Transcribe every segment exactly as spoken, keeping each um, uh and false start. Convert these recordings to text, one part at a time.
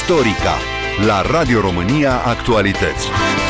Istorica la Radio România Actualități.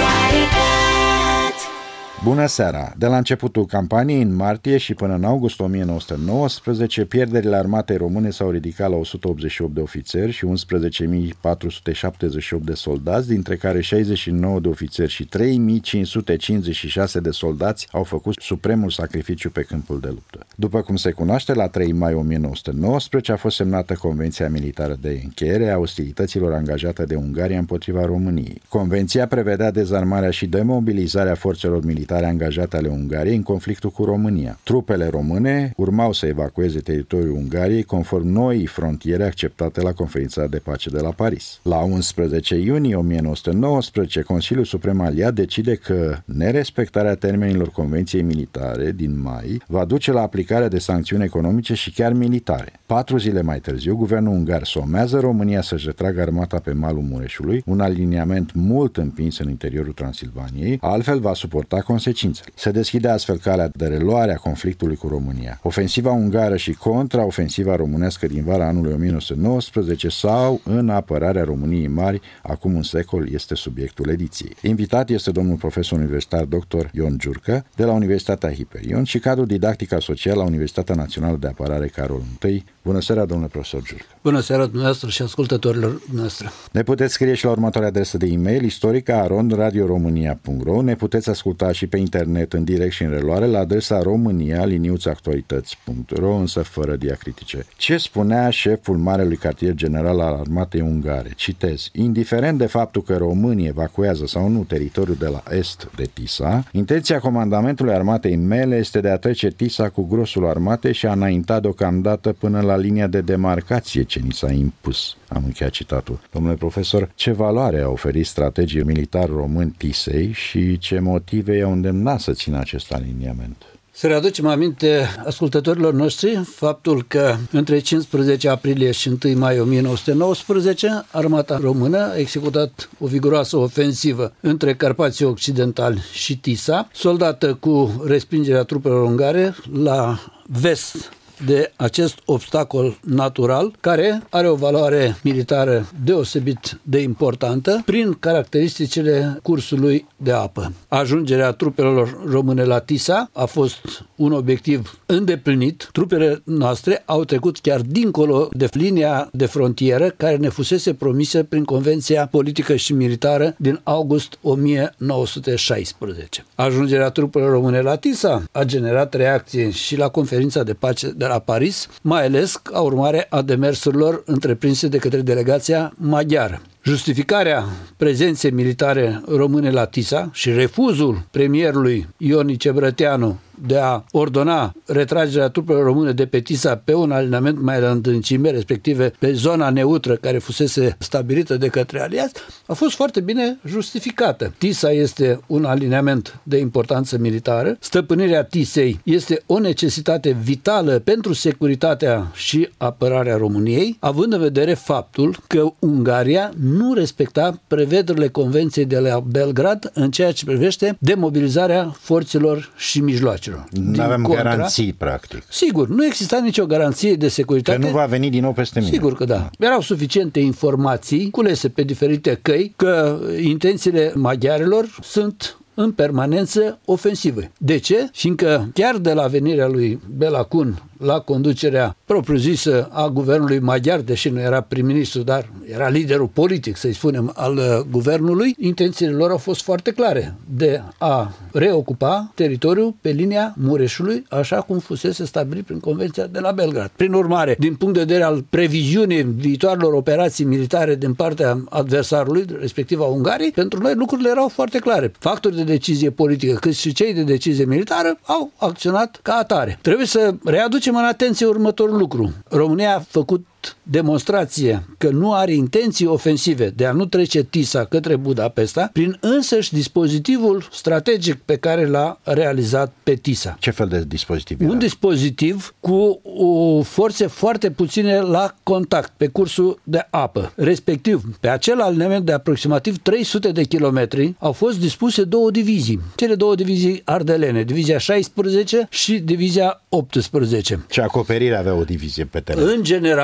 Bună seara! De la începutul campaniei, în martie și până în august o mie nouă sute nouăsprezece, pierderile armatei române s-au ridicat la o sută optzeci și opt de ofițeri și unsprezece mii patru sute șaptezeci și opt de soldați, dintre care șaizeci și nouă de ofițeri și trei mii cinci sute cincizeci și șase de soldați au făcut supremul sacrificiu pe câmpul de luptă. După cum se cunoaște, la trei mai o mie nouă sute nouăsprezece a fost semnată Convenția Militară de încheiere a ostilităților angajate de Ungaria împotriva României. Convenția prevedea dezarmarea și demobilizarea forțelor militare angajate ale Ungariei în conflictul cu România. Trupele române urmau să evacueze teritoriul Ungariei conform noii frontiere acceptate la Conferința de Pace de la Paris. La unsprezece iunie o mie nouă sute nouăsprezece, Consiliul Suprem Aliat decide că nerespectarea termenilor Convenției Militare din mai va duce la aplicarea de sancțiuni economice și chiar militare. Patru zile mai târziu, guvernul ungar somează România să-și retragă armata pe malul Mureșului, un aliniament mult împins în interiorul Transilvaniei, altfel va suporta consecințele. Se deschide astfel calea de reluare a conflictului cu România. Ofensiva ungară și contraofensiva românească din vara anului o mie nouă sute nouăsprezece sau în apărarea României mari, acum un secol, este subiectul ediției. Invitat este domnul profesor universitar doctor Ion Giurcă de la Universitatea Hiperion și cadru didactic asociat la Universitatea Națională de Apărare Carol I. Bună seara, domnule profesor Giurcă. Bună seara dumneavoastră și ascultătorilor noastre. Ne puteți scrie și la următoarea adresă de e-mail istorica arond radio românia punct ro. Ne puteți asculta și pe internet în direct și în reluare la adresa românia liniuță actualități punct ro, însă fără diacritice. Ce spunea șeful Marelui Cartier General al Armatei Ungare? Citez: indiferent de faptul că românii evacuează sau nu teritoriul de la est de Tisa, intenția comandamentului armatei mele este de a trece Tisa cu grosul armatei și a înainta deocamdată până la linia de demarcație ce ni s-a impus. Am încheiat citatul. Domnule profesor, ce valoare a oferit strategii militari români Tisei și ce motive i-au îndemnat să țină acest aliniament? Să readucem aminte ascultătorilor noștri faptul că între cincisprezece aprilie și întâi mai o mie nouă sute nouăsprezece armata română a executat o viguroasă ofensivă între Carpații Occidentali și Tisa, soldată cu respingerea trupelor ungare la vest de acest obstacol natural, care are o valoare militară deosebit de importantă prin caracteristicile cursului de apă. Ajungerea trupelor române la Tisa a fost un obiectiv îndeplinit. Trupele noastre au trecut chiar dincolo de linia de frontieră care ne fusese promisă prin Convenția Politică și Militară din august o mie nouă sute șaisprezece. Ajungerea trupelor române la Tisa a generat reacție și la Conferința de Pace de la Paris, mai ales ca urmare a demersurilor întreprinse de către delegația maghiară. Justificarea prezenței militare române la Tisa și refuzul premierului Ionice Brăteanu de a ordona retragerea trupelor române de pe Tisa pe un alinament mai la întâlcime, respective pe zona neutră care fusese stabilită de către aliați, a fost foarte bine justificată. Tisa este un alinament de importanță militară, stăpânirea Tisei este o necesitate vitală pentru securitatea și apărarea României, având în vedere faptul că Ungaria nu respecta prevederile Convenției de la Belgrad în ceea ce privește demobilizarea forțelor și mijloacelor. Nu avem contra, garanții, practic. Sigur, nu exista nicio garanție de securitate. Că nu va veni din nou peste mine. Sigur că da. Erau suficiente informații culese pe diferite căi că intențiile maghiarilor sunt în permanență ofensivă. De ce? Fiindcă chiar de la venirea lui Bela Kun la conducerea propriu-zisă a guvernului maghiar, deși nu era prim-ministru, dar era liderul politic, să-i spunem, al uh, guvernului, intențiile lor au fost foarte clare, de a reocupa teritoriul pe linia Mureșului, așa cum fusese stabilit prin Convenția de la Belgrad. Prin urmare, din punct de vedere al previziunii viitoarelor operații militare din partea adversarului, respectiv a Ungariei, pentru noi lucrurile erau foarte clare. Factorii de decizie politică, cât și cei de decizie militară, au acționat ca atare. Trebuie să readucem în atenție următorul lucru. România a făcut demonstrație că nu are intenții ofensive de a nu trece Tisa către Budapesta prin însăși dispozitivul strategic pe care l-a realizat pe Tisa. Ce fel de dispozitiv Un era? dispozitiv cu o forțe foarte puține la contact pe cursul de apă. Respectiv, pe acel aliniament de aproximativ trei sute de kilometri au fost dispuse două divizii. Cele două divizii ardelene, divizia șaisprezece și divizia optsprezece. Ce acoperire avea o divizie pe teren? În general,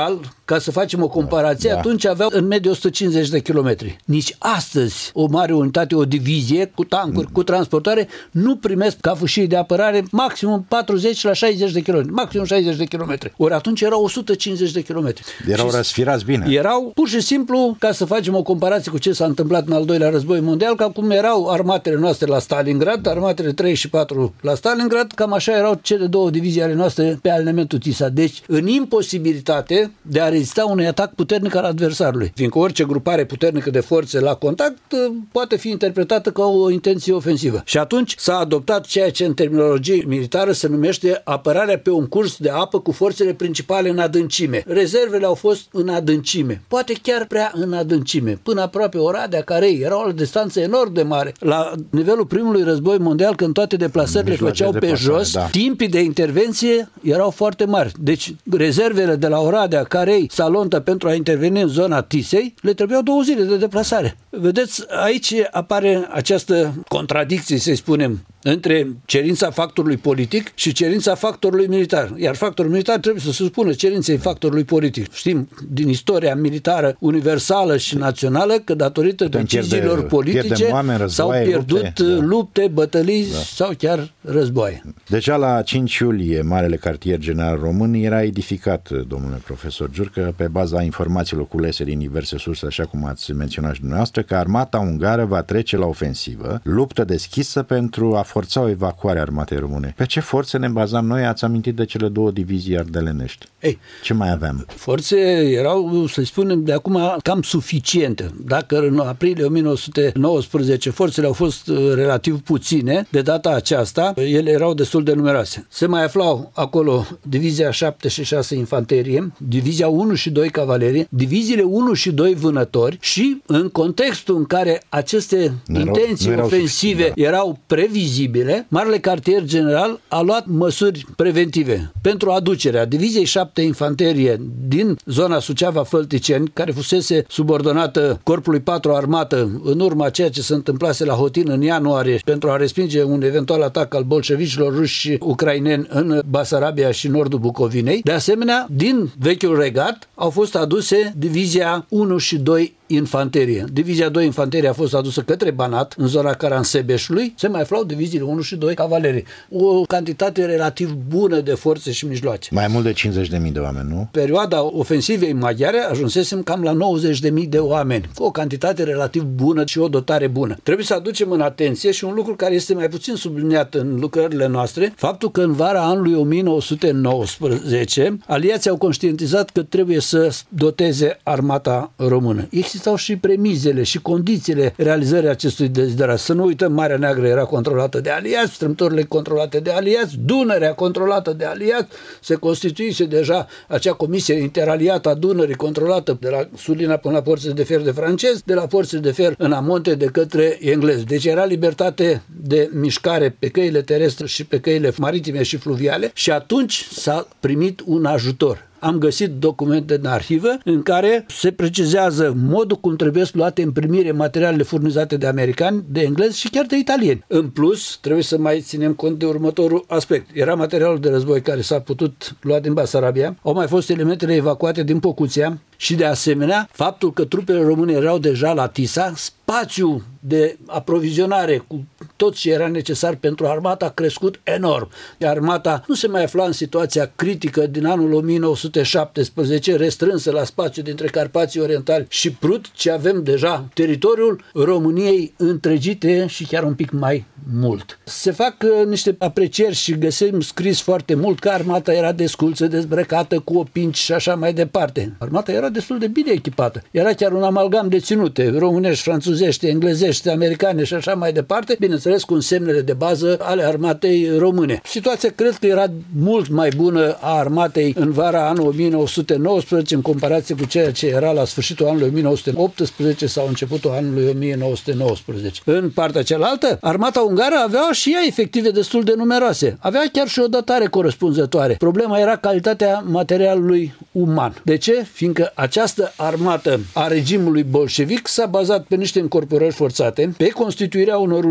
ca să facem o comparație, da. atunci aveau în medie o sută cincizeci de kilometri. Nici astăzi o mare unitate, o divizie cu tancuri, mm. cu transportare, nu primesc ca fâșii de apărare maximum patruzeci la șaizeci de kilometri, maximum șaizeci de kilometri. Ori atunci erau o sută cincizeci de kilometri. Erau și răsfirați bine. Erau pur și simplu, ca să facem o comparație cu ce s-a întâmplat în al doilea război mondial, ca cum erau armatele noastre la Stalingrad, armatele trei și patru la Stalingrad, cam așa erau cele două divizii ale noastre pe alineamentul Tisa. Deci, în imposibilitate de a rezista unui atac puternic al adversarului. Fiindcă orice grupare puternică de forțe la contact poate fi interpretată ca o intenție ofensivă. Și atunci s-a adoptat ceea ce în terminologie militară se numește apărarea pe un curs de apă cu forțele principale în adâncime. Rezervele au fost în adâncime, poate chiar prea în adâncime, până aproape Oradea, Carei, erau la distanță enorm de mare. La nivelul primului război mondial, când toate deplasările făceau pe jos, da. timpii de intervenție erau foarte mari. Deci rezervele de la Oradea, Carei, Salonta pentru a interveni în zona Tisei, le trebuiau două zile de deplasare. Vedeți, aici apare această contradicție, să spunem, între cerința factorului politic și cerința factorului militar. Iar factorul militar trebuie să se supună cerinței factorului politic. Știm din istoria militară universală și națională că datorită Putem deciziilor pierde, politice oameni, războaie, s-au pierdut lupte, lupte bătălii da. sau chiar războaie. Deja la cinci iulie, Marele Cartier General Român era edificat, domnule profesor Giurcă, pe baza informațiilor culese din diverse surse, așa cum ați menționat și dumneavoastră, că armata ungară va trece la ofensivă, luptă deschisă pentru a forța o evacuare a armatei române. Pe ce forțe ne bazam noi? Ați amintit de cele două divizii ardelenești. Ei, ce mai aveam? Forțe erau, să spunem, de acum cam suficiente. Dacă în aprilie o mie nouă sute nouăsprezece forțele au fost relativ puține, de data aceasta ele erau destul de numeroase. Se mai aflau acolo divizia șapte și șase infanterie, divizia unu și doi cavalerie, diviziile unu și doi vânători și în contextul în care aceste erau, intenții erau ofensive da. erau previzibile, Marele Cartier General a luat măsuri preventive pentru aducerea diviziei șapte infanterie din zona Suceava-Fălticeni, care fusese subordonată Corpului patru Armată în urma ceea ce se întâmplase la Hotin în ianuarie pentru a respinge un eventual atac al bolșevicilor ruși și ucraineni în Basarabia și nordul Bucovinei. De asemenea, din vechiul regat au fost aduse divizia unu și doi infanterie. Divizia doi infanterie a fost adusă către Banat, în zona Caransebeșului. Se mai aflau diviziile unu și doi cavalerie. O cantitate relativ bună de forțe și mijloace. Mai mult de cincizeci de mii de oameni, nu? Perioada ofensivei maghiare ajunsesem cam la nouăzeci de mii de oameni. O cantitate relativ bună și o dotare bună. Trebuie să aducem în atenție și un lucru care este mai puțin subliniat în lucrările noastre, faptul că în vara anului o mie nouă sute nouăsprezece aliații au conștientizat că trebuie să doteze armata română. Existau și premizele și condițiile realizării acestui deziderat. Să nu uităm, Marea Neagră era controlată de aliați, strâmtorile controlate de aliați, Dunărea controlată de aliați, se constituise deja acea comisie interaliată a Dunării controlată de la Sulina până la porțile de fier de francezi, de la porțile de fier în amonte de către englezi. Deci era libertate de mișcare pe căile terestre și pe căile maritime și fluviale și atunci s-a primit un ajutor. Am găsit documente în arhivă în care se precizează modul cum trebuie să luate în primire materialele furnizate de americani, de englezi și chiar de italieni. În plus, trebuie să mai ținem cont de următorul aspect. Era materialul de război care s-a putut lua din Basarabia, au mai fost elementele evacuate din Pocuția și de asemenea faptul că trupele române erau deja la Tisa, spațiul de aprovizionare cu tot ce era necesar pentru armata a crescut enorm. Armata nu se mai afla în situația critică din anul o mie nouă sute șaptesprezece, restrânsă la spațiu dintre Carpații Orientali și Prut, ci avem deja teritoriul României întregite și chiar un pic mai mult. Se fac uh, niște aprecieri și găsim scris foarte mult că armata era desculță, dezbrăcată, cu opinci și așa mai departe. Armata era destul de bine echipată. Era chiar un amalgam de ținute, românești, franțuzești, englezești, americane și așa mai departe, bineînțeles cu semnele de bază ale armatei române. Situația cred că era mult mai bună a armatei în vara anului o mie nouă sute nouăsprezece în comparație cu ceea ce era la sfârșitul anului o mie nouă sute optsprezece sau începutul anului o mie nouă sute nouăsprezece. În partea cealaltă, armata ungară avea și ea efective destul de numeroase. Avea chiar și o dotare corespunzătoare. Problema era calitatea materialului uman. De ce? Fiindcă această armată a regimului bolșevic s-a bazat pe niște încorporări forțate, pe constituirea unor unități și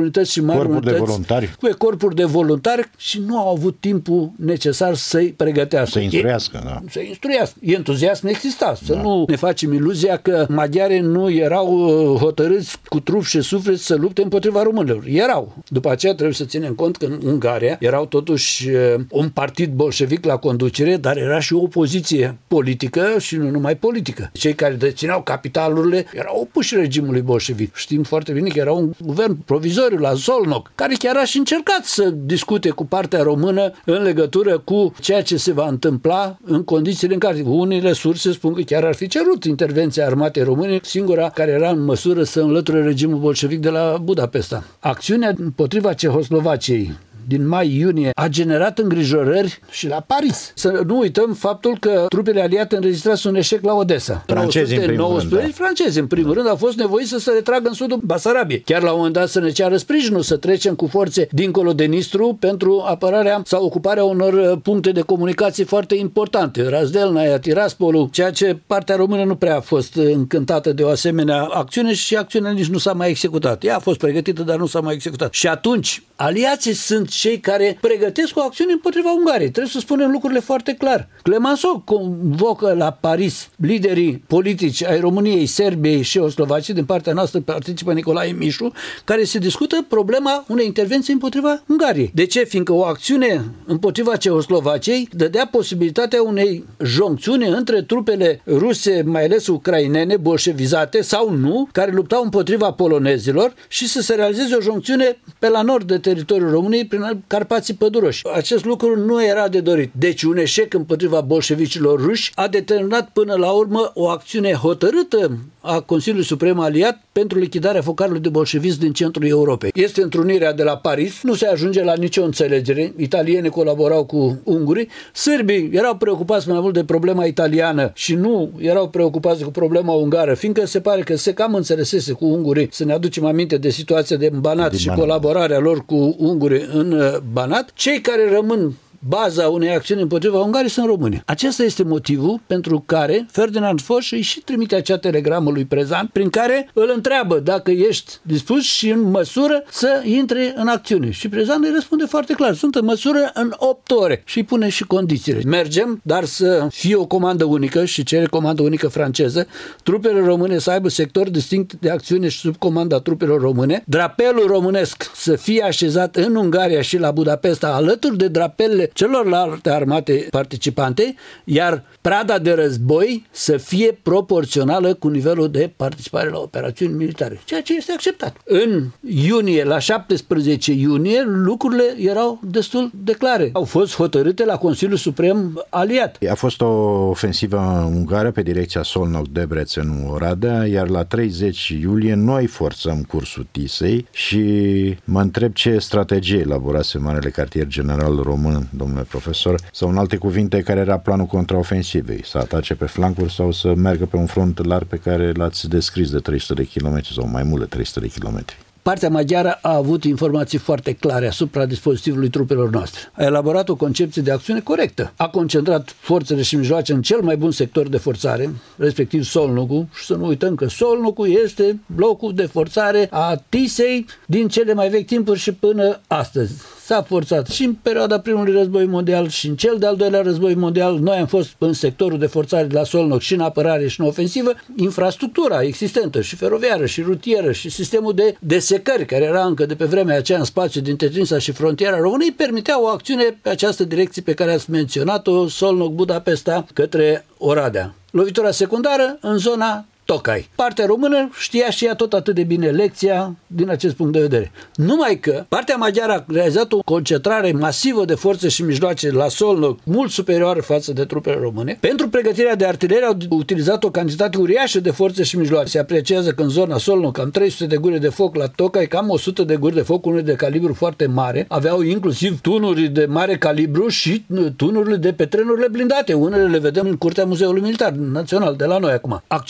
mari corpuri unități, de voluntari. cu corpuri de voluntari și nu au avut timpul necesar să-i pregătească. Să instruiască, e, da. Să instruiască. Entuziasm exista. Să da. nu ne facem iluzia că maghiarii nu erau hotărâți cu trup și suflet să lupte împotriva românilor. Erau. După aceea trebuie să ținem cont că în Ungaria erau totuși un partid bolșevic la conducere, dar era și o opoziție politică și nu numai politică. Cei care dețineau capitalurile erau opuși regimului bolșevic. Știm foarte bine că era un guvern provizoriu la Szolnok, care chiar a și încercat să discute cu partea română în legătură cu ceea ce se va întâmpla în condițiile în care unele surse spun că chiar ar fi cerut intervenția armatei române, singura care era în măsură să înlăture regimul bolșevic de la Budapesta. Acțiunea împotriva Cehoslovaciei din mai-iunie a generat îngrijorări și la Paris. Să nu uităm faptul că trupele aliate înregistrați un eșec la Odessa. Francezii în primul rând, da. Francezi în primul rând au fost nevoiți să se retragă în sudul Basarabiei. Chiar la un moment dat să ne ceară sprijinul, să trecem cu forțe dincolo de Nistru pentru apărarea sau ocuparea unor puncte de comunicație foarte importante. Razdelnaia, Tiraspolul, ceea ce partea română nu prea a fost încântată de o asemenea acțiune și acțiunea nici nu s-a mai executat. Ea a fost pregătită, dar nu s-a mai executat. Și atunci, aliații sunt cei care pregătesc o acțiune împotriva Ungariei. Trebuie să spunem lucrurile foarte clar. Clemenceau convocă la Paris liderii politici ai României, Serbiei și Oslovaciei. Din partea noastră participă Nicolae Mișu, care se discută problema unei intervenții împotriva Ungariei. De ce? Fiindcă o acțiune împotriva Cehoslovaciei dădea posibilitatea unei joncțiuni între trupele ruse, mai ales ucrainene, bolșevizate sau nu, care luptau împotriva polonezilor și să se realizeze o joncțiune pe la nord de teritoriul României prin Carpații Păduroși. Acest lucru nu era de dorit. Deci un eșec împotriva bolșevicilor ruși a determinat până la urmă o acțiune hotărâtă a Consiliului Suprem Aliat pentru lichidarea focarului de bolșevism din centrul Europei. Este întrunirea de la Paris, nu se ajunge la nicio înțelegere. Italienii colaborau cu ungurii, sârbii erau preocupați mai mult de problema italiană și nu erau preocupați cu problema ungară, fiindcă se pare că se cam înțelesese cu ungurii. Să ne aducem aminte de situația de Banat de și Banat. Colaborarea lor cu ungurii în Banat. Cei care rămân baza unei acțiuni împotriva Ungariei sunt români. Acesta este motivul pentru care Ferdinand Foch îi și trimite acea telegramă lui Prezan, prin care îl întreabă dacă ești dispus și în măsură să intre în acțiune. Și Prezan îi răspunde foarte clar, sunt în măsură în opt ore și îi pune și condițiile. Mergem, dar să fie o comandă unică și cere comandă unică franceză, trupele române să aibă sector distinct de acțiune și sub comanda trupelor române, drapelul românesc să fie așezat în Ungaria și la Budapesta alături de drapelele celorlalte armate participante, iar prada de război să fie proporțională cu nivelul de participare la operațiuni militare, ceea ce este acceptat. În iunie, la șaptesprezece iunie, lucrurile erau destul de clare. Au fost hotărâte la Consiliul Suprem Aliat. A fost o ofensivă ungară pe direcția Szolnok-Debrecen-Oradea, iar la treizeci iulie noi forțăm cursul Tisei și mă întreb ce strategie elaborase Marele Cartier General Român, domnule profesor, sau în alte cuvinte, care era planul contraofensivei? Să atace pe flancuri sau să meargă pe un front larg pe care l-ați descris de trei sute de kilometri sau mai mult de trei sute de kilometri? Partea maghiară a avut informații foarte clare asupra dispozitivului trupelor noastre. A elaborat o concepție de acțiune corectă. A concentrat forțele și mijloace în cel mai bun sector de forțare, respectiv Szolnokul, și să nu uităm că Szolnokul este blocul de forțare a Tisei din cele mai vechi timpuri și până astăzi. S-a forțat și în perioada primului război mondial și în cel de-al doilea război mondial. Noi am fost în sectorul de forțare de la Szolnok și în apărare și în ofensivă. Infrastructura existentă și feroviară și rutieră și sistemul de desecări care era încă de pe vremea aceea în spațiu dintre Trinsa și frontiera României permitea o acțiune pe această direcție pe care ați menționat-o, Szolnok-Budapesta către Oradea. Lovitura secundară în zona Tocai. Partea română știa și ea tot atât de bine lecția din acest punct de vedere. Numai că partea maghiară a realizat o concentrare masivă de forțe și mijloace la Szolnok, mult superioară față de trupele române. Pentru pregătirea de artilerie au utilizat o cantitate uriașă de forțe și mijloace. Se apreciază că în zona Szolnok cam trei sute de guri de foc, la Tocai cam o sută de guri de foc, unele de calibru foarte mare. Aveau inclusiv tunuri de mare calibru și tunurile de pe trenurile blindate. Unele le vedem în curtea Muzeului Militar Național de la noi acum. Acțiunea lor a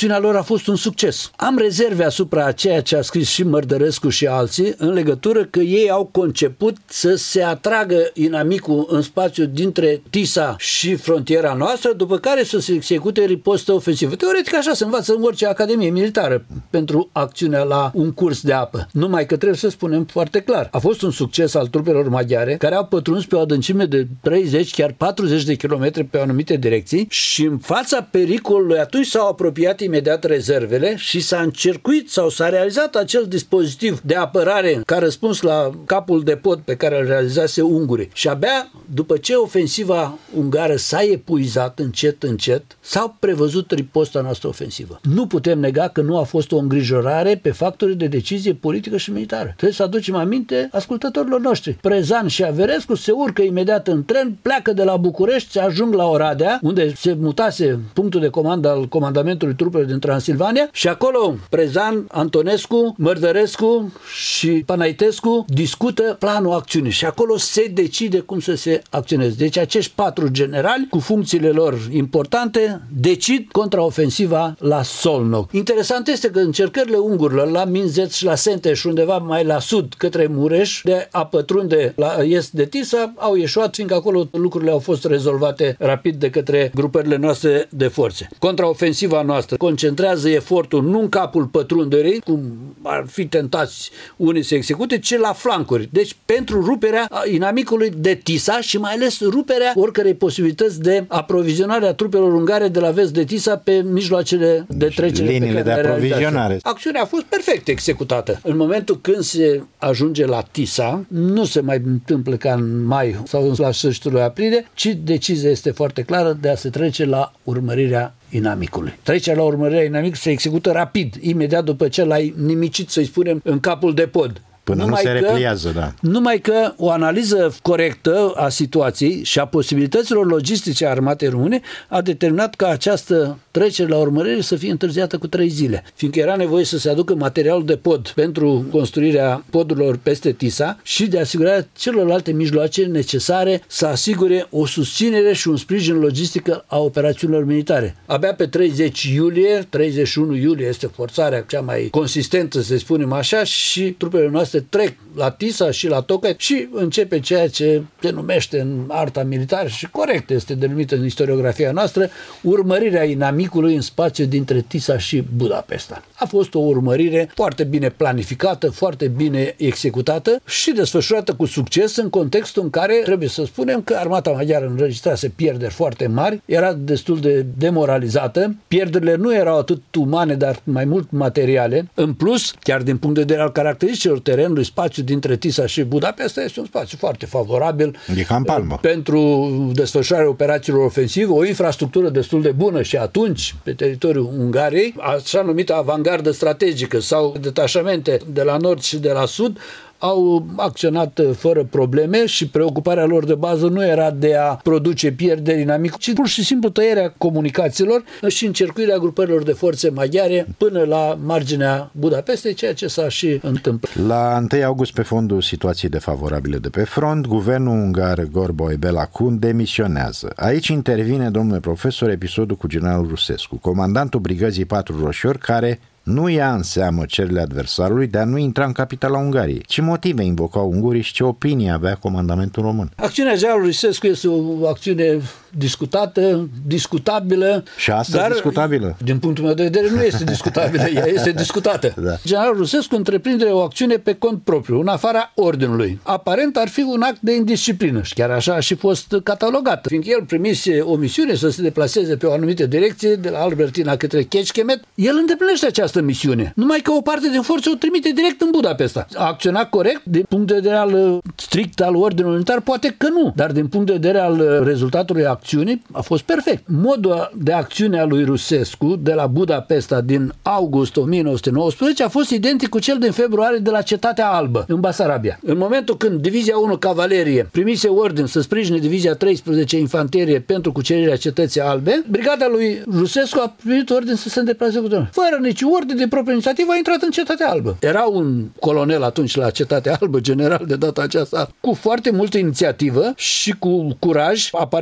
fost un succes. Am rezerve asupra ceea ce a scris și Mărdărescu și alții în legătură că ei au conceput să se atragă inamicul în spațiu dintre Tisa și frontiera noastră, după care să se execute ripostă ofensivă. Teoretic așa se învață în orice academie militară pentru acțiunea la un curs de apă. Numai că trebuie să spunem foarte clar. A fost un succes al trupelor maghiare care au pătruns pe o adâncime de treizeci, chiar patruzeci de kilometri pe anumite direcții și în fața pericolului atunci s-au apropiat imediat rezervele și s-a încercuit sau s-a realizat acel dispozitiv de apărare ca răspuns la capul de pod pe care îl realizase ungurii. Și abia după ce ofensiva ungară s-a epuizat încet, încet, s-a prevăzut riposta noastră ofensivă. Nu putem nega că nu a fost o îngrijorare pe factori de decizie politică și militară. Trebuie să aducem aminte ascultătorilor noștri. Prezan și Averescu se urcă imediat în tren, pleacă de la București, ajung la Oradea, unde se mutase punctul de comandă al comandamentului trupelor din Transilvania și acolo Prezan, Antonescu, Mărdărescu și Panaitescu discută planul acțiunii și acolo se decide cum să se acționeze. Deci acești patru generali cu funcțiile lor importante decid contraofensiva la Szolnok. Interesant este că încercările ungurilor la Minzeț și la Senteș, undeva mai la sud către Mureș, de a pătrunde la est de Tisa, au ieșuat, fiindcă acolo lucrurile au fost rezolvate rapid de către grupările noastre de forțe. Contraofensiva noastră concentrează efortul nu în capul pătrunderii, cum ar fi tentați unii să execute, ci la flancuri. Deci pentru ruperea inamicului de Tisa și mai ales ruperea oricărei posibilități de aprovizionare a trupelor ungare de la vest de Tisa pe mijloacele de trecere. Liniile de aprovizionare. Acțiunea a fost perfect executată. În momentul când se ajunge la Tisa, nu se mai întâmplă ca în mai sau la sfârșitul lui aprilie, ci decizia este foarte clară de a se trece la urmărirea inamicului. Trecerea la urmărirea inamicului se execută rapid, imediat după ce l-ai nimicit, să-i spunem, în capul de pod. Până numai nu se repliază, da. Numai că o analiză corectă a situației și a posibilităților logistice a armatei române a determinat ca această trecere la urmărire să fie întârziată cu trei zile, fiindcă era nevoie să se aducă materialul de pod pentru construirea podurilor peste Tisa și de asigurarea celorlalte mijloace necesare să asigure o susținere și un sprijin logistic a operațiunilor militare. Abia pe treizeci iulie, treizeci și unu iulie este forțarea cea mai consistentă, să spunem așa, și trupele noastre trec la Tisa și la Tocai și începe ceea ce se numește în arta militară și corect este denumită în istoriografia noastră, urmărirea inamicului în spațiu dintre Tisa și Budapesta. A fost o urmărire foarte bine planificată, foarte bine executată și desfășurată cu succes în contextul în care trebuie să spunem că armata maghiară înregistrase pierderi foarte mari, era destul de demoralizată, pierderile nu erau atât umane, dar mai mult materiale. În plus, chiar din punct de vedere al caracteristicilor terenului, spațiu dintre Tisa și Budapesta este un spațiu foarte favorabil e ca în palmă. Pentru desfășurarea operațiilor ofensive, o infrastructură destul de bună și atunci pe teritoriul Ungariei, așa numită avangardă strategică sau detașamente de la nord și de la sud, au acționat fără probleme și preocuparea lor de bază nu era de a produce pierderi inamic, ci pur și simplu tăierea comunicațiilor și încercuirea grupărilor de forțe maghiare până la marginea Budapestei, ceea ce s-a și întâmplat. La întâi august, pe fondul situației defavorabile de pe front, guvernul ungar Gorboi Bela-Kun demisionează. Aici intervine, domnule profesor, episodul cu generalul Rusescu, comandantul brigăzii patru Roșiori, care nu ia în seamă cererile adversarului de a nu intra în capitala Ungariei. Ce motive invocau ungurii și ce opinie avea comandamentul român? Acțiunea generalului Rusescu este o acțiune discutată, discutabilă. Și asta dar, discutabilă? Din punctul meu de vedere, nu este discutabilă, ea este discutată. Da. Generalul Rusescu întreprinde o acțiune pe cont propriu, în afara ordinului. Aparent ar fi un act de indisciplină și chiar așa a și fost catalogat, fiindcă el primise o misiune să se deplaseze pe o anumită direcție, de la Albertina către Kecskemét. El îndeplinește această misiune, numai că o parte din forță o trimite direct în Budapesta. A acționat corect din punct de vedere al strict al ordinului militar? Poate că nu, dar din punct de vedere al rezultatului acțiunii a fost perfect. Modul de acțiune a lui Rusescu de la Budapesta din august o mie nouă sute nouăsprezece a fost identic cu cel din februarie de la Cetatea Albă, în Basarabia. În momentul când Divizia unu Cavalerie primise ordin să sprijine Divizia treisprezece Infanterie pentru cucerirea Cetății Albe, brigada lui Rusescu a primit ordin să se îndeplaseze cu domnul. Fără nici ordin de proprie inițiativă a intrat în Cetatea Albă. Era un colonel atunci la Cetatea Albă, general de data aceasta, cu foarte multă inițiativă și cu curaj, aparent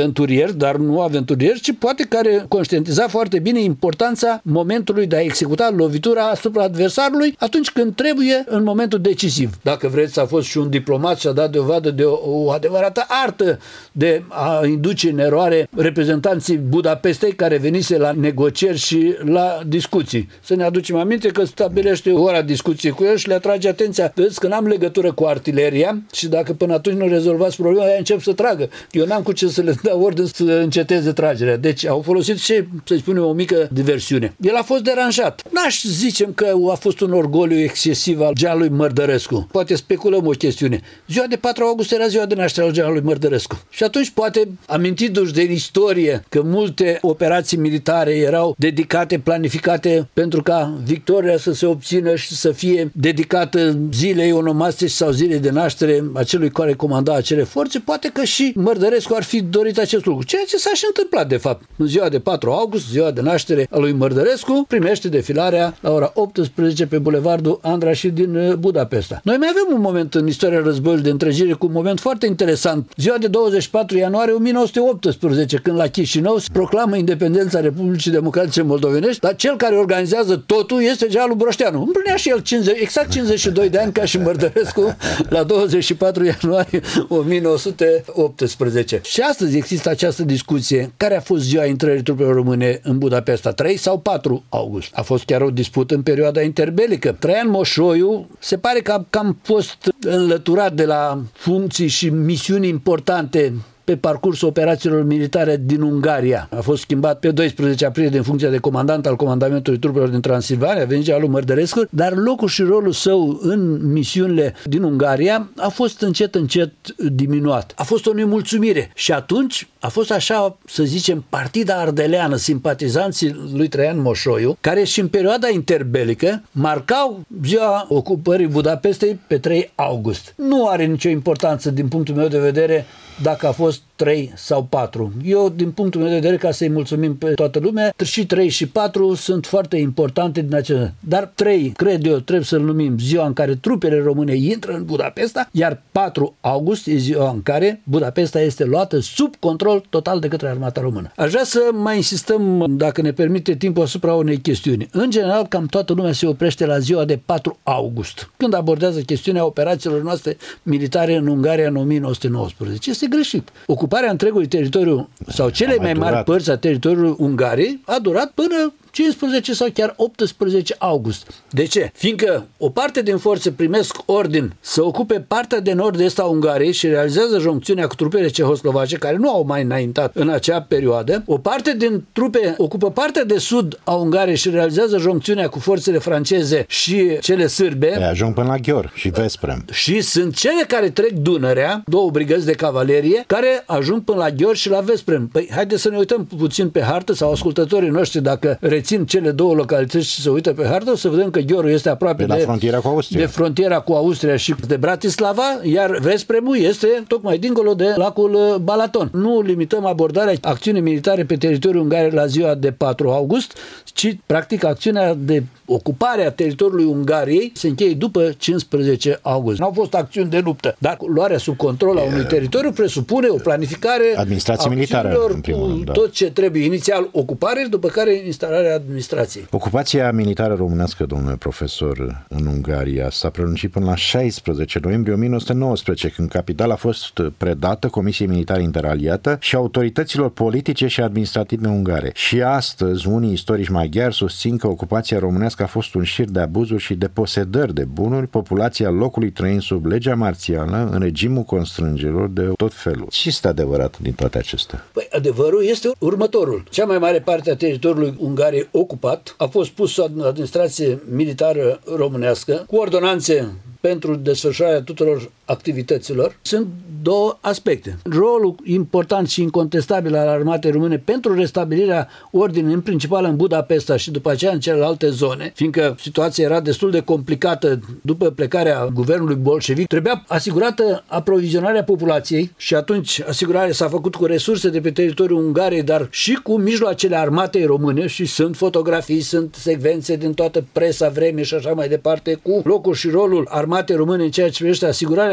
aventurieri, dar nu aventurieri, ci poate care conștientiza foarte bine importanța momentului de a executa lovitura asupra adversarului atunci când trebuie, în momentul decisiv. Dacă vreți, a fost și un diplomat și a dat dovadă de o, o adevărată artă de a induce în eroare reprezentanții Budapestei care venise la negocieri și la discuții. Să ne aducem aminte că stabilește ora discuției cu el și le atrage atenția. Vedeți că n-am legătură cu artileria și dacă până atunci nu rezolvați problema, aia încep să tragă. Eu n-am cu ce să le dau ordine să înceteze tragerea. Deci au folosit și, să spunem, o mică diversiune. El a fost deranjat. N-aș zicem că a fost un orgoliu excesiv al generalului Mărdărescu. Poate speculăm o chestiune. Ziua de patru august era ziua de naștere al generalului Mărdărescu. Și atunci poate, amintindu-și de istorie că multe operații militare erau dedicate, planificate pentru ca victoria să se obțină și să fie dedicată zilei onomastice sau zilei de naștere a celui care comanda acele forțe, poate că și Mărdărescu ar fi dorit acest lucru. Ceea ce s-a și întâmplat, de fapt. În ziua de patru august, ziua de naștere a lui Mărdărescu, primește defilarea la ora optsprezece pe bulevardul Andrași din Budapesta. Noi mai avem un moment în istoria războiului de întregire cu un moment foarte interesant. Ziua de douăzeci și patru ianuarie o mie nouă sute optsprezece, când la Chișinău se proclamă independența Republicii Democratice Moldovenești, dar cel care organizează totul este generalul Broșteanu. Împlinea și el cincizeci, exact cincizeci și doi de ani ca și Mărdărescu la douăzeci și patru ianuarie o mie nouă sute optsprezece. Și astăzi există această discuție. Care a fost ziua intrării trupelor române în Budapesta? trei sau patru august? A fost chiar o dispută în perioada interbelică. Traian Moșoiu se pare că a cam fost înlăturat de la funcții și misiuni importante pe parcursul operațiilor militare din Ungaria. A fost schimbat pe doisprezece aprilie din funcția de comandant al comandamentului trupelor din Transilvania, a venit lui Mărdărescu, dar locul și rolul său în misiunile din Ungaria a fost încet, încet diminuat. A fost o nemulțumire și atunci a fost așa, să zicem, partida ardeleană, simpatizanții lui Traian Moșoiu, care și în perioada interbelică marcau ziua ocupării Budapestei pe trei august. Nu are nicio importanță din punctul meu de vedere dacă a fost trei sau patru. Eu, din punctul meu de vedere, ca să-i mulțumim pe toată lumea, și trei și patru sunt foarte importante din acest. Dar trei, cred eu, trebuie să-l numim ziua în care trupele române intră în Budapesta, iar patru august e ziua în care Budapesta este luată sub control total de către armata română. Aș vrea să mai insistăm, dacă ne permite timpul, asupra unei chestiuni. În general, cam toată lumea se oprește la ziua de patru august, când abordează chestiunea operațiilor noastre militare în Ungaria în o mie nouă sute nouăsprezece. Este greșit. Ocuparea întregului teritoriu sau cele mai, mai mari părți a teritoriului Ungariei a durat până cincisprezece sau chiar optsprezece august. De ce? Fiindcă o parte din forțe primesc ordin să ocupe partea de nord-est a Ungariei și realizează joncțiunea cu trupele cehoslovace, care nu au mai înaintat în acea perioadă. O parte din trupe ocupă partea de sud a Ungariei și realizează joncțiunea cu forțele franceze și cele sârbe. Le ajung până la Gheor și Vesprem. Și sunt cele care trec Dunărea, două brigăzi de cavalerie, care ajung până la Gheor și la Vesprem. Păi, haideți să ne uităm puțin pe hartă, sau ascultătorii noștri, dacă rețin cele două localități și se uită pe hartă, o să vedem că Gheorul este aproape de, de, frontiera cu Austria. de frontiera cu Austria și de Bratislava, iar Vespremul este tocmai dincolo de lacul Balaton. Nu limităm abordarea acțiunii militare pe teritoriul Ungariei la ziua de patru august, ci practic acțiunea de ocupare a teritoriului Ungariei se încheie după cincisprezece august. Nu au fost acțiuni de luptă, dar luarea sub control a unui teritoriu presupune o planificare administrație militară, în primul rând, da. Tot ce trebuie. Inițial ocupare, după care instalarea administrației. Ocupația militară românească, domnule profesor, în Ungaria s-a prelungit până la șaisprezece noiembrie o mie nouă sute nouăsprezece, când capitala a fost predată Comisiei Militare Interaliată și autorităților politice și administrative ungare. Și astăzi, unii istorici maghiari susțin că ocupația românească a fost un șir de abuzuri și deposedări de bunuri, populația locului trăind sub legea marțială, în regimul constrângerilor de tot felul. Ce este adevărat din toate acestea? Păi, adevărul este următorul. Cea mai mare parte a teritoriului Ungariei ocupat a fost pus sub administrație militară românească, cu ordonanțe pentru desfășurarea tuturor activităților. Sunt două aspecte. Rolul important și incontestabil al armatei române pentru restabilirea ordinii, în principal în Budapesta și după aceea în celelalte zone, fiindcă situația era destul de complicată după plecarea guvernului bolșevic, trebuia asigurată aprovizionarea populației și atunci asigurarea s-a făcut cu resurse de pe teritoriul Ungariei, dar și cu mijloacele armatei române, și sunt fotografii, sunt secvențe din toată presa vremii și așa mai departe, cu locul și rolul armatei române în ceea ce privește asigurarea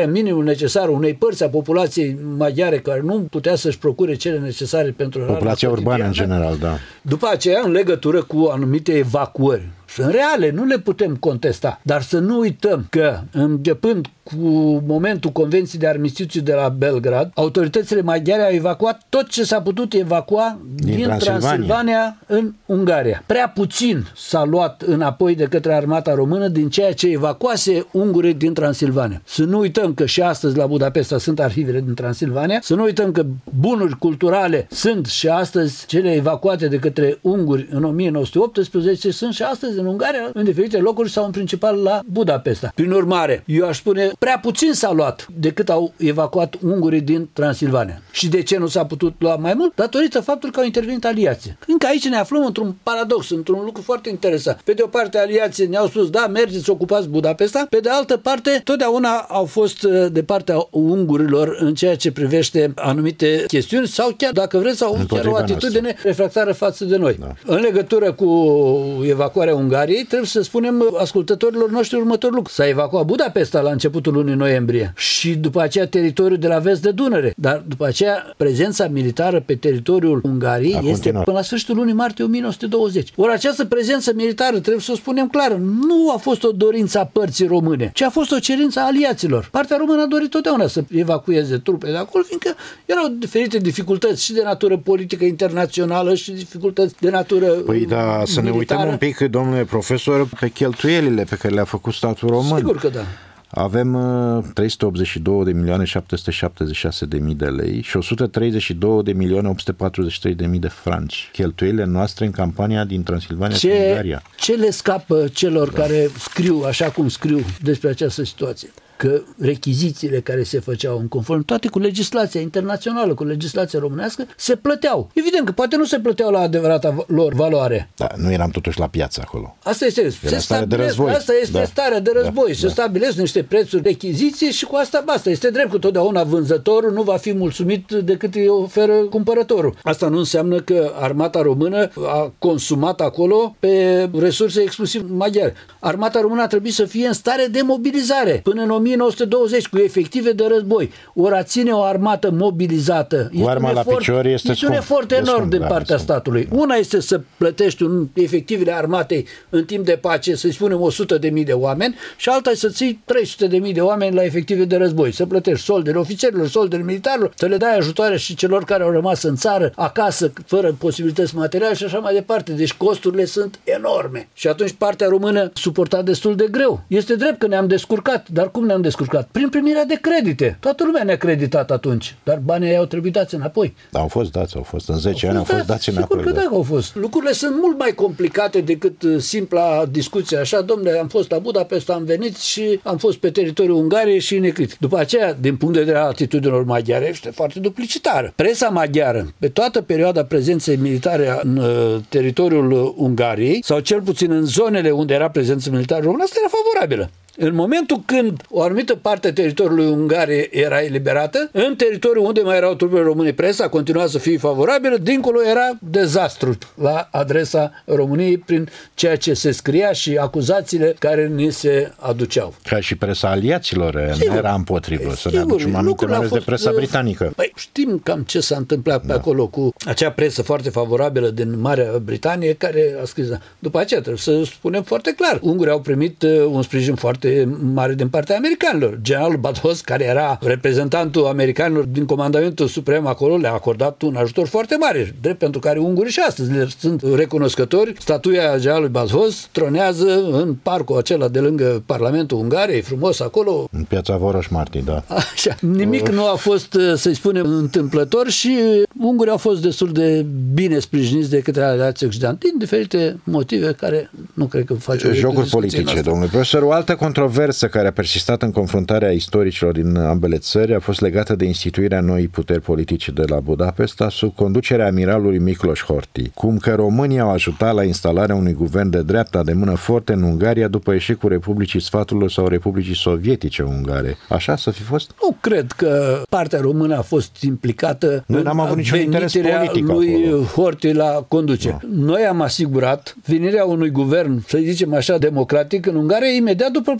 minimul necesar unei părți a populației maghiare care nu putea să-și procure cele necesare pentru populația urbană în general, da. După aceea, în legătură cu anumite evacuări, sunt reale, nu le putem contesta, dar să nu uităm că, începând cu momentul Convenției de Armistițiu de la Belgrad, autoritățile maghiare au evacuat tot ce s-a putut evacua din, din Transilvania. Transilvania în Ungaria. Prea puțin s-a luat înapoi de către armata română din ceea ce evacuase ungurii din Transilvania. Să nu uităm că și astăzi la Budapesta sunt arhivele din Transilvania, să nu uităm că bunuri culturale sunt și astăzi cele evacuate de către unguri în o mie nouă sute optsprezece, sunt și astăzi în Ungaria, în diferite locuri sau în principal la Budapesta. Prin urmare, eu aș spune, prea puțin s-a luat decât au evacuat ungurii din Transilvania. Și de ce nu s-a putut lua mai mult? Datorită faptului că au intervenit aliații. Încă aici ne aflăm într-un paradox, într-un lucru foarte interesant. Pe de o parte, aliații ne-au spus, da, mergeți, ocupați Budapesta. Pe de altă parte, totdeauna au fost de partea ungurilor în ceea ce privește anumite chestiuni sau chiar, dacă vreți, au chiar o atitudine noastră refractară față de noi. Da. În legătură cu evacuarea Ungariei, trebuie să spunem ascultătorilor noștri următorul lucru. S-a evacuat Budapesta la începutul lunii noiembrie și după aceea teritoriul de la vest de Dunăre, dar după aceea prezența militară pe teritoriul Ungariei a este continuat până la sfârșitul lunii martie o mie nouă sute douăzeci. Ori această prezență militară, trebuie să o spunem clar, nu a fost o dorință a părții române, ci a fost o cerință a aliaților. Partea română a dorit totdeauna să evacueze trupe de acolo, fiindcă erau diferite dificultăți și de natură politică internațională și dificultăți de natură Păi da, să ne uităm un pic, domnule profesor, pe cheltuielile pe care le-a făcut statul român. Sigur că da. Avem uh, trei sute optzeci și două de milioane șapte sute șaptezeci și șase de mii de lei și o sută treizeci și două de milioane opt sute patruzeci și trei de mii de franci. Cheltuielile noastre în campania din Transilvania și Ungaria. Ce le scapă celor da. care scriu așa cum scriu despre această situație? Că rechizițiile care se făceau în conformitate cu legislația internațională, cu legislația românească, se plăteau. Evident că poate nu se plăteau la adevărata lor valoare. Da, nu eram totuși la piață acolo. Asta este, se stabilesc, asta este da. starea de război. Da. Se da. stabilesc niște prețuri, rechiziții și cu asta basta. Este drept că totdeauna vânzătorul nu va fi mulțumit decât îi oferă cumpărătorul. Asta nu înseamnă că armata română a consumat acolo pe resurse exclusiv maghiare. Armata română a trebuit să fie în stare de mobilizare până în o mie nouă sute douăzeci cu efective de război. Ori a ține o armată mobilizată este un efort, picior este, este un efort enorm scump, din partea da, statului. Da. Una este să plătești un, efectivele armatei în timp de pace, să-i spunem o sută de mii de oameni, și alta e să ții trei sute de mii de oameni la efective de război. Să plătești soldele ofițerilor, soldele militarilor, să le dai ajutoare și celor care au rămas în țară, acasă, fără posibilități materiale și așa mai departe. Deci costurile sunt enorme. Și atunci partea română suporta destul de greu. Este drept că ne-am descurcat, dar cum ne-am descurcat? Prin primirea de credite. Toată lumea ne-a creditat atunci, dar banii au trebuit dați înapoi. Da, au fost dați, au fost în zece ani, au fost dați înapoi. Sigur că da, au fost. Lucrurile sunt mult mai complicate decât simpla discuție. Așa, domnule, am fost la Budapesta, am venit și am fost pe teritoriul Ungariei și necritic. După aceea, din punct de vedere al atitudinilor maghiare, este foarte duplicitară. Presa maghiară, pe toată perioada prezenței militare în uh, teritoriul Ungariei, sau cel puțin în zonele unde era prezență militară românească, era favorabilă. În momentul când o anumită parte a teritoriului Ungariei era eliberată, în teritoriul unde mai erau trupele române, presa continua să fie favorabilă, dincolo era dezastru la adresa României prin ceea ce se scria și acuzațiile care ni se aduceau. Ca și presa aliaților sigur, era împotrivă, să ne aducem aminte mai ales de presa britanică. Băi, știm cam ce s-a întâmplat pe da. acolo cu acea presă foarte favorabilă din Marea Britanie care a scris. După aceea trebuie să spunem foarte clar, ungurii au primit un sprijin foarte mare din partea americanilor. Generalul Bathos, care era reprezentantul americanilor din comandamentul suprem acolo, le-a acordat un ajutor foarte mare, drept pentru care ungurii și astăzi le sunt recunoscători. Statuia generalului Bathos tronează în parcul acela de lângă Parlamentul Ungariei, frumos acolo. În piața Voroș-Marti, da. Așa. Nimic nu a fost, să-i spunem, întâmplător și ungurii au fost destul de bine sprijiniți de către aliații occidentali, din diferite motive care nu cred că face jocuri politice, domnule profesor. O altă controversă care a persistat în confruntarea istoricilor din ambele țări a fost legată de instituirea noii puteri politice de la Budapesta sub conducerea amiralului Miklos Horthy, cum că România au ajutat la instalarea unui guvern de dreapta de mână forte în Ungaria după eșecul Republicii Sfatului sau Republicii Sovietice Ungare. Așa să fi fost? Nu cred că partea română a fost implicată Noi n-am avut niciun interes politic lui acolo. Horthy la conducere. No. Noi am asigurat venirea unui guvern, să zicem așa, democratic în Ungaria imediat după plecarea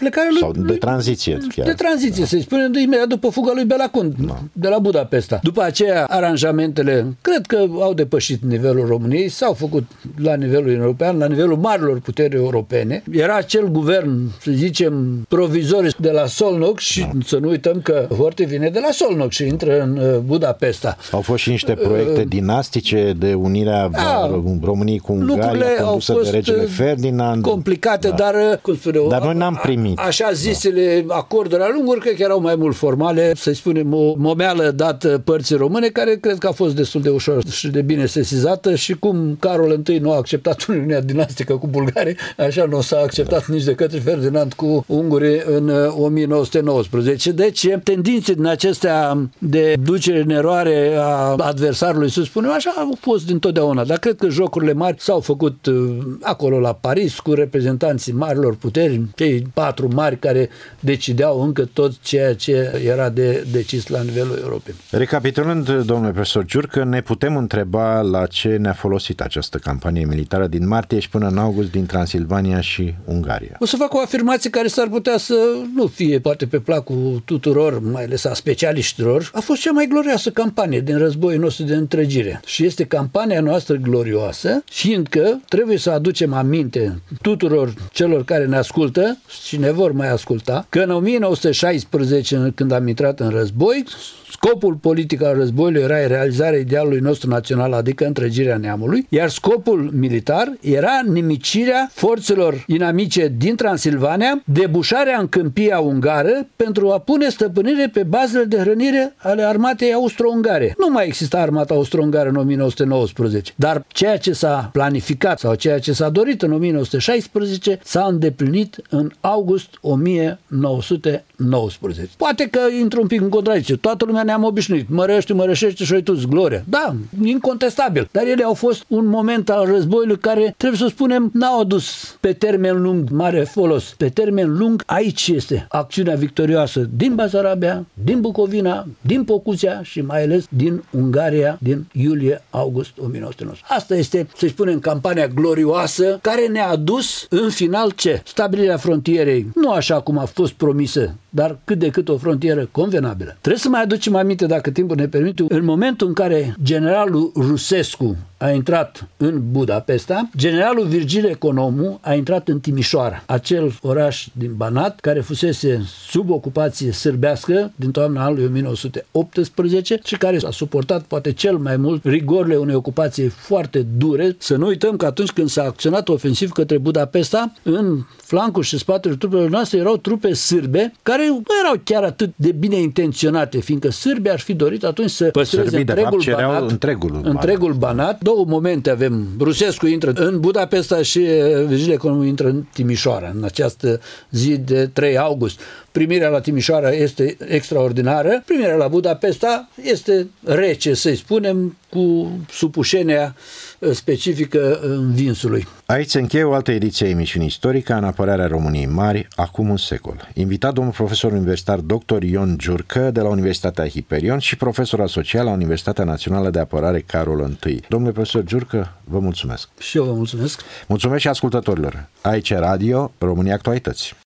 plecare lui... Sau de tranziție. Chiar. De tranziție, da. Să-i spunem, de imediat după fuga lui Bela Kun, da. De la Budapesta. După aceea, aranjamentele, cred că au depășit nivelul României, s-au făcut la nivelul european, la nivelul marilor puteri europene. Era acel guvern, să zicem, provizoriu de la Szolnok și da. Să nu uităm că Horthy vine de la Szolnok și intră în Budapesta. Au fost și niște proiecte uh, dinastice de unirea a, României cu Ungaria, condusă de regele Ferdinand. Complicate, da. Dar, cum spune, dar noi n-am primit. A, așa zisele da. Acorduri alunguri, cred că erau mai mult formale, să spunem, o momeală dată părții române, care cred că a fost destul de ușor și de bine sesizată și cum Carol I nu a acceptat uniunea dinastică cu bulgarii, așa nu s-a acceptat nici de către Ferdinand cu ungurii în o mie nouă sute nouăsprezece. Deci, tendințe din acestea de ducere în eroare a adversarului, să spunem așa, au fost dintotdeauna. Dar cred că jocurile mari s-au făcut acolo la Paris cu reprezentanții marilor puteri, cei patru mari care decideau încă tot ceea ce era de decis la nivelul european. Recapitulând, domnule profesor Giurcă, ne putem întreba la ce ne-a folosit această campanie militară din martie și până în august din Transilvania și Ungaria. O să fac o afirmație care s-ar putea să nu fie poate pe placul tuturor, mai ales a specialiștilor. A fost cea mai glorioasă campanie din războiul nostru de întregire. Și este campania noastră glorioasă, fiindcă trebuie să aducem aminte tuturor celor care ne ascultă și ne vor mai asculta, că în o mie nouă sute șaisprezece, când am intrat în război, scopul politic al războiului era realizarea idealului nostru național, adică întregirea neamului, iar scopul militar era nimicirea forțelor inamice din Transilvania, debușarea în câmpia ungară pentru a pune stăpânire pe bazele de hrănire ale armatei austro-ungare. Nu mai exista armata austro-ungară în o mie nouă sute nouăsprezece, dar ceea ce s-a planificat sau ceea ce s-a dorit în o mie nouă sute șaisprezece s-a îndeplinit în august o mie nouă sute nouăsprezece. Poate că intru un pic în contradicție. Toată lumea ne-am obișnuit. Mărește, mărășește și uituți gloria. Da, incontestabil. Dar ele au fost un moment al războiului care, trebuie să spunem, n-au adus pe termen lung mare folos. Pe termen lung, aici este acțiunea victorioasă din Basarabia, din Bucovina, din Pocuția și mai ales din Ungaria din iulie-august o mie nouă sute nouăsprezece. Asta este, să spunem, campania glorioasă care ne-a adus în final ce? Stabilirea frontierei, nu așa cum a fost promisă, dar cât de cât o frontieră convenabilă. Trebuie să mai aducem aminte, dacă timpul ne permite, în momentul în care generalul Rusescu a intrat în Budapesta, generalul Virgil Economu a intrat în Timișoara, acel oraș din Banat care fusese sub ocupație sârbească din toamna anului o mie nouă sute optsprezece și care a suportat poate cel mai mult rigorile unei ocupații foarte dure. Să nu uităm că atunci când s-a acționat ofensiv către Budapesta, în flancul și spatele trupelor noastre erau trupe sârbe care nu erau chiar atât de bine intenționate, fiindcă sârbii ar fi dorit atunci să păstreze Sârbii, întregul, de fapt, Banat, întregul, întregul Banat. Două momente avem. Rusescu intră în Budapesta și Virgil Economu intră în Timișoara, în această zi de trei august. Primirea la Timișoara este extraordinară, primirea la Budapesta este rece, să-i spunem, cu supușenia specifică învinsului. Aici se încheie o altă ediție a emisiunii Istorica în apărarea României Mari, acum un secol. Invitat domnul profesor universitar doctor Ion Giurcă de la Universitatea Hiperion și profesor asociat la Universitatea Națională de Apărare Carol I. Domnule profesor Giurcă, vă mulțumesc. Și eu vă mulțumesc. Mulțumesc și ascultătorilor. Aici Radio România Actualități.